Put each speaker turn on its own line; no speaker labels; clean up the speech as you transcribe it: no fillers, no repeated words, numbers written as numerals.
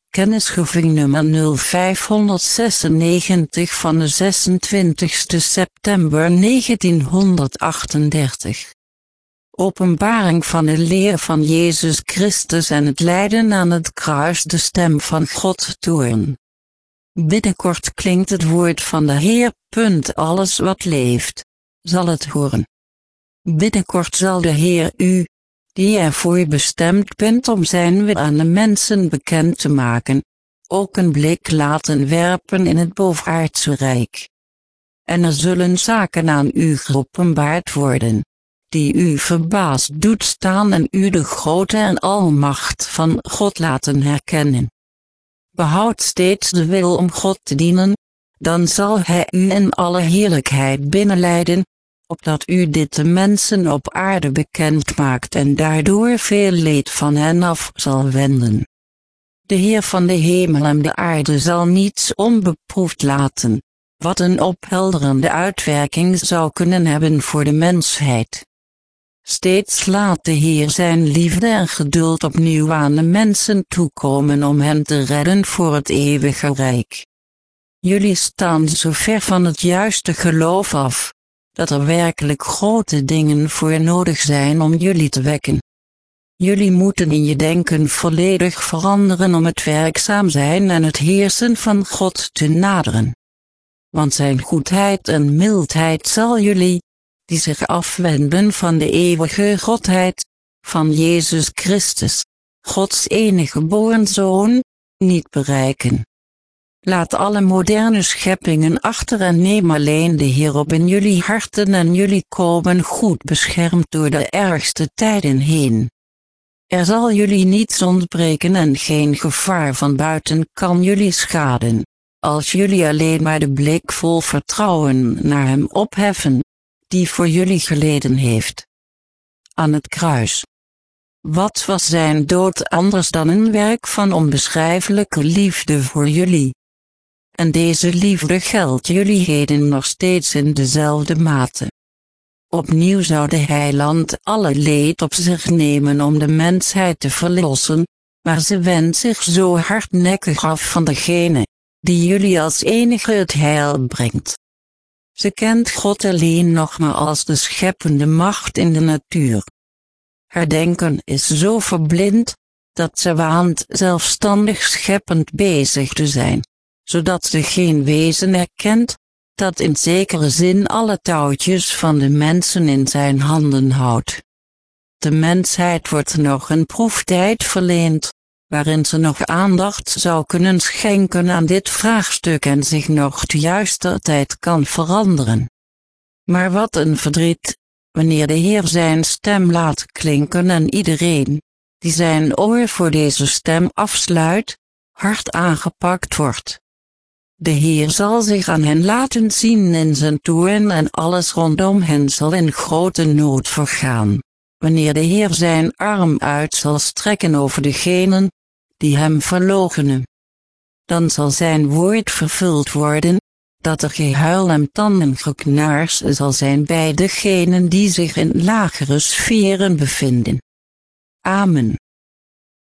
Kennisgeving nummer 0596 van de 26 september 1938. Openbaring van de leer van Jezus Christus en het lijden aan het kruis, de stem van God toorn. Binnenkort klinkt het woord van de Heer. Alles wat leeft, zal het horen. Binnenkort zal de Heer u, die ervoor bestemd bent om zijn wil aan de mensen bekend te maken, ook een blik laten werpen in het bovenaardse rijk. En er zullen zaken aan u geopenbaard worden, die u verbaasd doet staan en u de grootte en almacht van God laten herkennen. Behoud steeds de wil om God te dienen, dan zal Hij u in alle heerlijkheid binnenleiden, opdat u dit de mensen op aarde bekend maakt en daardoor veel leed van hen af zal wenden. De Heer van de hemel en de aarde zal niets onbeproefd laten, wat een ophelderende uitwerking zou kunnen hebben voor de mensheid. Steeds laat de Heer zijn liefde en geduld opnieuw aan de mensen toekomen om hen te redden voor het eeuwige rijk. Jullie staan zo ver van het juiste geloof af, dat er werkelijk grote dingen voor nodig zijn om jullie te wekken. Jullie moeten in je denken volledig veranderen om het werkzaam zijn en het heersen van God te naderen. Want zijn goedheid en mildheid zal jullie, die zich afwenden van de eeuwige godheid, van Jezus Christus, Gods enige geboren Zoon, niet bereiken. Laat alle moderne scheppingen achter en neem alleen de Heer op in jullie harten en jullie komen goed beschermd door de ergste tijden heen. Er zal jullie niets ontbreken en geen gevaar van buiten kan jullie schaden, als jullie alleen maar de blik vol vertrouwen naar Hem opheffen, die voor jullie geleden heeft. Aan het kruis. Wat was zijn dood anders dan een werk van onbeschrijfelijke liefde voor jullie? En deze liefde geldt jullie heden nog steeds in dezelfde mate. Opnieuw zou de Heiland alle leed op zich nemen om de mensheid te verlossen, maar ze wendt zich zo hardnekkig af van degene, die jullie als enige het heil brengt. Ze kent God alleen nog maar als de scheppende macht in de natuur. Haar denken is zo verblind, dat ze waant zelfstandig scheppend bezig te zijn, zodat ze geen wezen erkent, dat in zekere zin alle touwtjes van de mensen in zijn handen houdt. De mensheid wordt nog een proeftijd verleend, waarin ze nog aandacht zou kunnen schenken aan dit vraagstuk en zich nog te juiste tijd kan veranderen. Maar wat een verdriet, wanneer de Heer zijn stem laat klinken en iedereen, die zijn oor voor deze stem afsluit, hard aangepakt wordt. De Heer zal zich aan hen laten zien in zijn toorn en alles rondom hen zal in grote nood vergaan, wanneer de Heer zijn arm uit zal strekken over degenen, die hem verloochenen. Dan zal zijn woord vervuld worden, dat er gehuil en tandengeknars zal zijn bij degenen die zich in lagere sferen bevinden. Amen.